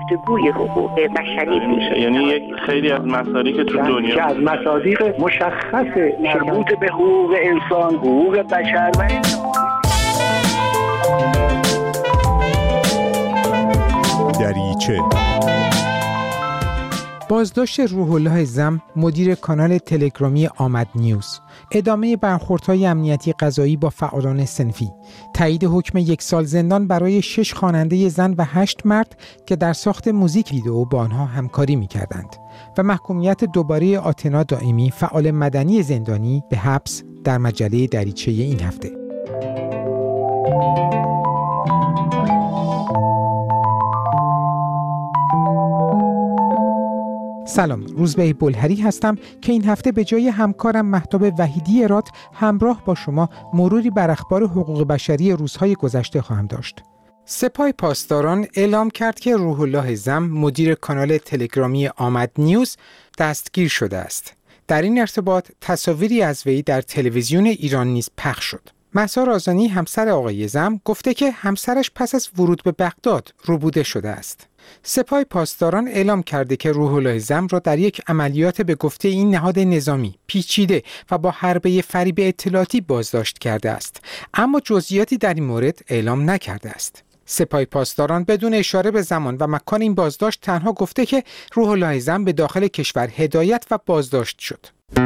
گفتگوی حقوق بشری میشه. یعنی یک خیلی از مسائلی که تو دنیا که از مصادیق مشخص مربوط به حقوق انسان، حقوق بشر و دریچه. بازداشت روح الله زم، مدیر کانال تلگرامی آمد نیوز، ادامه برخوردهای امنیتی قضایی با فعالان صنفی، تایید حکم 1 سال زندان برای 6 خواننده زن و 8 مرد که در ساخت موزیک ویدئو با آنها همکاری می‌کردند و محکومیت دوباره آتنا دائمی، فعال مدنی زندانی، به حبس در مجله دریچه این هفته. سلام، روزبه بلهری هستم که این هفته به جای همکارم مهتاب وحیدی اراد همراه با شما مروری بر اخبار حقوق بشری روزهای گذشته خواهم داشت. سپاه پاسداران اعلام کرد که روح الله زم، مدیر کانال تلگرامی آمد نیوز، دستگیر شده است. در این ارتباط تصاویری از وی در تلویزیون ایران نیز پخش شد. مهسا رازانی، همسر آقای زم، گفته که همسرش پس از ورود به بغداد ربوده شده است. سپاه پاسداران اعلام کرده که روح الله زم را در یک عملیات به گفته این نهاد نظامی پیچیده و با حربه فریب اطلاعاتی بازداشت کرده است، اما جزئیاتی در این مورد اعلام نکرده است. سپاه پاسداران بدون اشاره به زمان و مکان این بازداشت تنها گفته که روح الله زم به داخل کشور هدایت و بازداشت شد.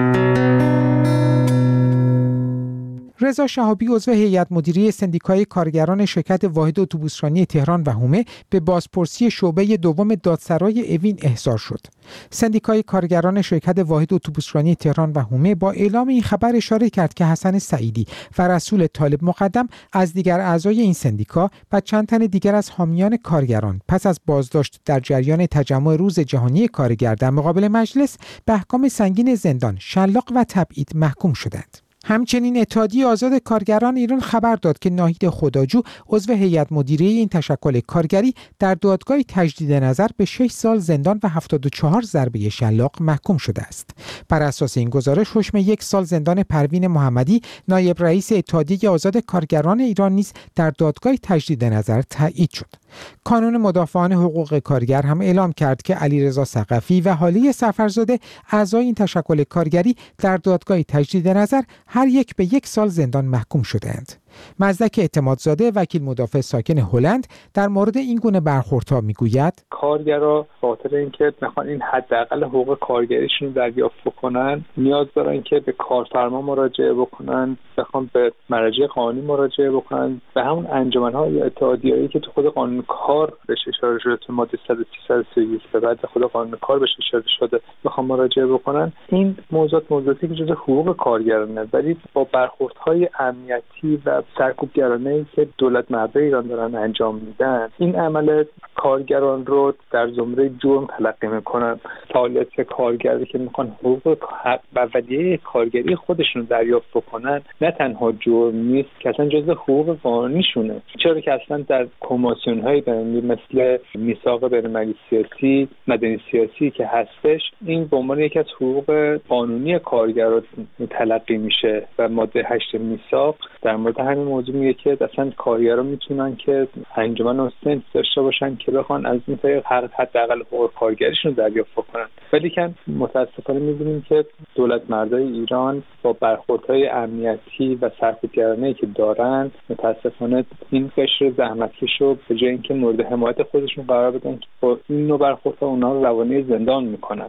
رضا شهابی، عضو هیئت مدیره سندیکای کارگران شرکت واحد اتوبوسرانی تهران و حومه، به بازپرسی شعبه دوم دادسرای اوین احضار شد. سندیکای کارگران شرکت واحد اتوبوسرانی تهران و حومه با اعلام این خبر اشاره کرد که حسن سعیدی و رسول طالب مقدم از دیگر اعضای این سندیکا و چند تن دیگر از حامیان کارگران پس از بازداشت در جریان تجمع روز جهانی کارگر در مقابل مجلس به احکام سنگین زندان، شلاق و تبعید محکوم شدند. همچنین اتحادیه آزاد کارگران ایران خبر داد که ناهید خداجو، عضو هیئت مدیره این تشکل کارگری، در دادگاه تجدید نظر به 6 سال زندان و 74 ضربه شلاق محکوم شده است. بر اساس این گزارش حکم 1 سال زندان پروین محمدی، نایب رئیس اتحادیه آزاد کارگران ایران، نیز در دادگاه تجدید نظر تایید شد. کانون مدافعان حقوق کارگر هم اعلام کرد که علیرضا ثقفی و حالی سفرزاده، اعضای این تشکل کارگری، در دادگاه تجدید نظر هر یک به 1 سال زندان محکوم شدند. مزدک اعتمادزاده، وکیل مدافع ساکن هلند، در مورد این گونه برخوردها میگوید کارگرها خاطر اینکه میخوان این حداقل حقوق کارگریشون رو دریافت بکنن، نیاز دارن که به کارفرما مراجعه بکنن، بخوان به مراجع قانونی مراجعه بکنن، به همون انجمن‌ها یا اتحادیه‌ای که تو خود قانون کار بهش اشاره شده، تو ماده 130 به بعد خود قانون کار بهش اشاره شده، بخوان مراجعه بکنن. این موضوعاتی که جزء حقوق کارگرانه، ولی با برخوردهای امنیتی و سرکوبگرانه‌ای که دولت مردم ایران دارن انجام میدن، این عمل کارگران رو در زمره جرم تلقی میکنن. فعالیت کارگری که میخوان حقوق و ودیعه کارگری خودشون دریافت بکنن، نه تنها جرم نیست که اصلا جزء حقوق قانونیشونه، چرا که اصلا در کمیسیون‌های بین‌المللی مثل میثاق بین‌المللی سیاسی، مدنی سیاسی که هستش، این به عنوان یکی از حقوق قانونی کارگران تلقی میشه و ماده 8 میثاق در مورد همین موضوع میگه که اصلا کارگران میتونن که انجمن و سنف داشته باشن که بخوان از این طریق حداقل حقوق کارگریشون دریافت بکنن. ولی که متاسفانه می‌بینیم که دولت مردای ایران با برخوردهای امنیتی و سرکوبگرانه‌ای که دارن، متاسفانه این قشر زحمتکش رو به جای اینکه مورد حمایت خودشون قرار بدن، که با این نوع برخوردها اونها رو روانه زندان میکنن.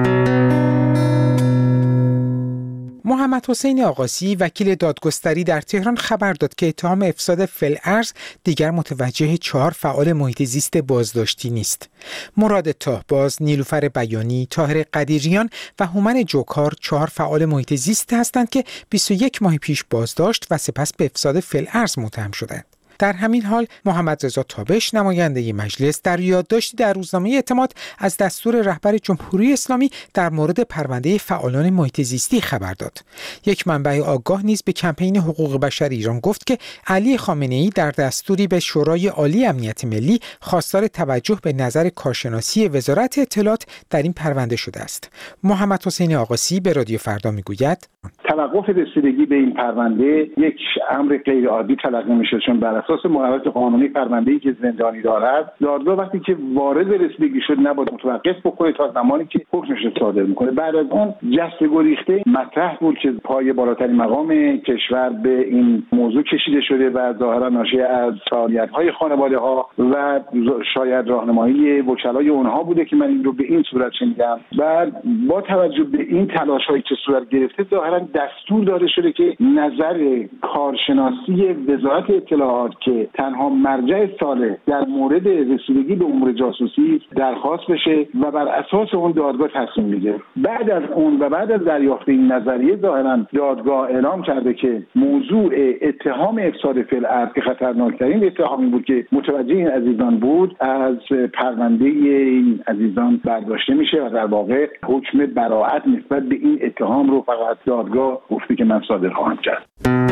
محمد حسین آقاسی، وکیل دادگستری در تهران، خبر داد که اتهام افساد فی‌الارض دیگر متوجه 4 فعال محیط زیست بازداشتی نیست. مراد تاهباز، نیلوفر بیانی، طاهر قدیریان و هومن جوکار 4 فعال محیط زیست هستند که 21 ماه پیش بازداشت و سپس به افساد فی‌الارض متهم شدند. در همین حال محمد رضا تابش، نماینده مجلس، در یادداشتی در روزنامه اعتماد از دستور رهبر جمهوری اسلامی در مورد پرونده فعالان محیط زیستی خبر داد. یک منبع آگاه نیز به کمپین حقوق بشر ایران گفت که علی خامنه‌ای در دستوری به شورای عالی امنیت ملی خواستار توجه به نظر کارشناسی وزارت اطلاعات در این پرونده شده است. محمد حسین آقاسی به رادیو فردا میگوید توقف رسیدگی به این پرونده یک امر غیر عادی تلقی میشه، چون بر اساس مقررات قانونی پرونده‌ای که زندانی دارد، دادگاه وقتی که وارد رسیدگی شد نباید متوقف بکنه تا زمانی که حکمش صادر میکنه. بعد از اون جست گریخته مطرح بود که پای بالاترین مقام کشور به این موضوع کشیده شده و ظاهرا ناشی از فعالیت‌های خانواده‌ها و شاید راهنمایی وکلای اونها بوده که من این رو به این صورت شنیدم. و با توجه به این تلاش‌هایی که صورت گرفته، ظاهرا دستور داده شده که نظر کارشناسی وزارت اطلاعات که تنها مرجع صالح در مورد رسیدگی به امور جاسوسی درخواست بشه و بر اساس اون دادگاه تصمیم میگیره. بعد از اون و بعد از دریافت این نظریه، ظاهرا دادگاه اعلام کرده که موضوع اتهام افساد فی الارض که خطرناکترین اتهامی بود که متوجه این عزیزان بود، از پرونده این عزیزان برداشته میشه و در واقع حکم براءت نسبت به این اتهام رو فقط دادگاه گفته که من صادر خواهم کرد.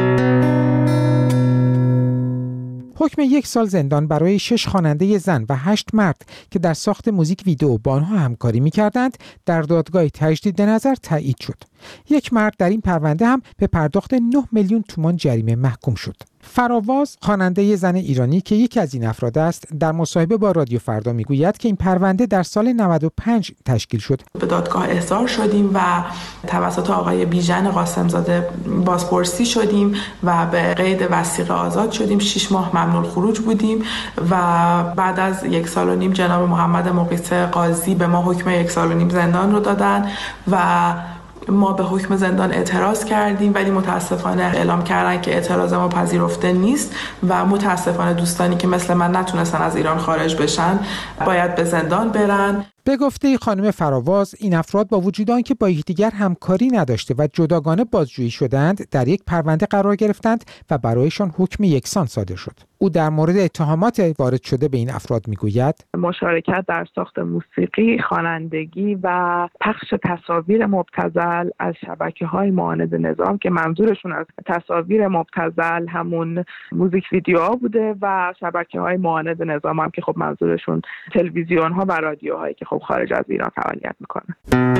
حکم 1 سال زندان برای 6 خواننده زن و 8 مرد که در ساخت موزیک ویدئو با آنها همکاری می‌کردند در دادگاه تجدید نظر تایید شد. یک مرد در این پرونده هم به پرداخت 9 میلیون تومان جریمه محکوم شد. فراواز، خواننده زن ایرانی که یکی از این افراد است، در مصاحبه با رادیو فردا میگوید که این پرونده در سال 95 تشکیل شد. به دادگاه احضار شدیم و توسط آقای بیژن قاسمزاده بازپرسی شدیم و به قید وثیقه آزاد شدیم. 6 ماه ممنوع الخروج بودیم و بعد از 1 سال و نیم جناب محمد مقیت قاضی به ما حکم 1 سال و نیم زندان رو دادن و ما به حکم زندان اعتراض کردیم، ولی متاسفانه اعلام کردن که اعتراض ما پذیرفته نیست و متاسفانه دوستانی که مثل من نتونستن از ایران خارج بشن باید به زندان برن. به گفته خانم فراواز، این افراد با وجود آنکه با یکدیگر همکاری نداشته و جداگانه بازجویی شدند، در یک پرونده قرار گرفتند و برایشان حکم یکسان صادر شد. او در مورد اتهامات وارد شده به این افراد میگوید: مشارکت در ساخت موسیقی، خوانندگی و پخش تصاویر مبتذل از شبکه‌های معاند نظام که منظورشون از تصاویر مبتذل همون موزیک ویدیوها بوده و شبکه‌های معاند نظام هم که خب منظورشون تلویزیون‌ها و رادیوهایی که خب خارج از ایران فعالیت میکنه.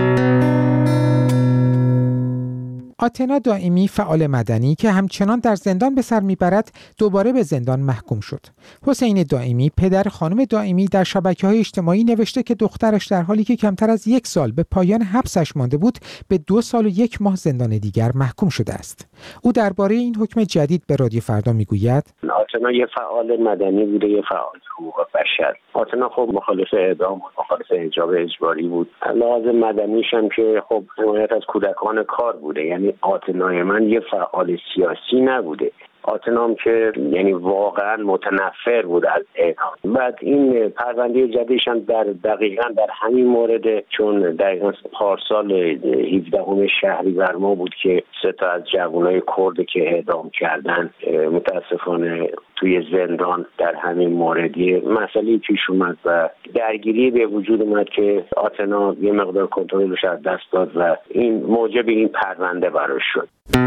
آتنا دائمی، فعال مدنی که همچنان در زندان به سر میبرد، دوباره به زندان محکوم شد. حسین دائمی، پدر خانم دائمی، در شبکه‌های اجتماعی نوشته که دخترش در حالی که کمتر از 1 سال به پایان حبسش مانده بود، به 2 سال و 1 ماه زندان دیگر محکوم شده است. او درباره این حکم جدید به رادیو فردا میگوید: آتنا یه فعال مدنی بوده، یه فعال حقوق بشر. آتنا خب مخالف اعدام بود، مخالف حجاب اجباری بود. لحاظ مدنیش هم که خب حمایت از کودکان کار بوده. یعنی آتنای من یه فعال سیاسی نبوده. آتنام که یعنی واقعا متنفر بود از اعدام. بعد این پرونده جدیدش هم دقیقاً در همین مورد، چون دقیقاً پارسال 17 شهریور ماه بود که 3 تا از جوانای کرد که اعدام کردن متاسفانه توی زندان در همین موردی مسئله پیش اومد و درگیری به وجود اومد که آتنا یه مقدار کنترلش از دست داد و این موجب این پرونده براش شد.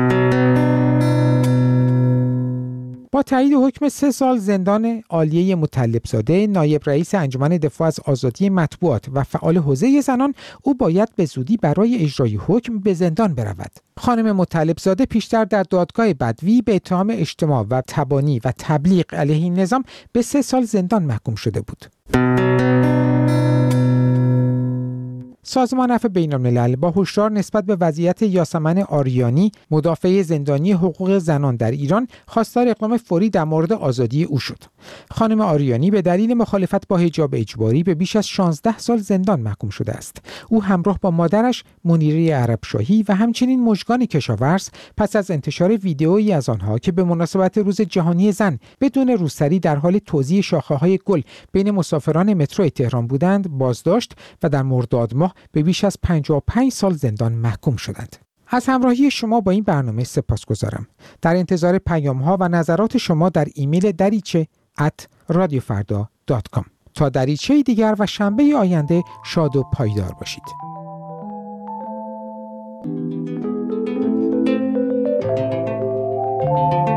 با تایید حکم 3 سال زندان عالیه مطلبزاده، نایب رئیس انجمن دفاع از آزادی مطبوعات و فعال حوزه زنان، او باید به زودی برای اجرای حکم به زندان برود. خانم مطلبزاده پیشتر در دادگاه بدوی به اتهام اجتماع و تبانی و تبلیغ علیه این نظام به 3 سال زندان محکوم شده بود. سازمان عفو بین‌الملل با هشدار نسبت به وضعیت یاسمن آریانی، مدافع زندانی حقوق زنان در ایران، خواستار اقدام فوری در مورد آزادی او شد. خانم آریانی به دلیل مخالفت با حجاب اجباری به بیش از 16 سال زندان محکوم شده است. او همراه با مادرش منیره عربشاهی و همچنین مژگان کشاورز پس از انتشار ویدئویی از آنها که به مناسبت روز جهانی زن بدون روسری در حال توزیع شاخه‌های گل بین مسافران مترو تهران بودند، بازداشت و در مرداد ماه به بیش از 55 سال زندان محکوم شدند. از همراهی شما با این برنامه سپاسگزارم. در انتظار پیام‌ها و نظرات شما در ایمیل dariche@radiofarda.com. تا دریچه دیگر و شنبه آینده شاد و پایدار باشید.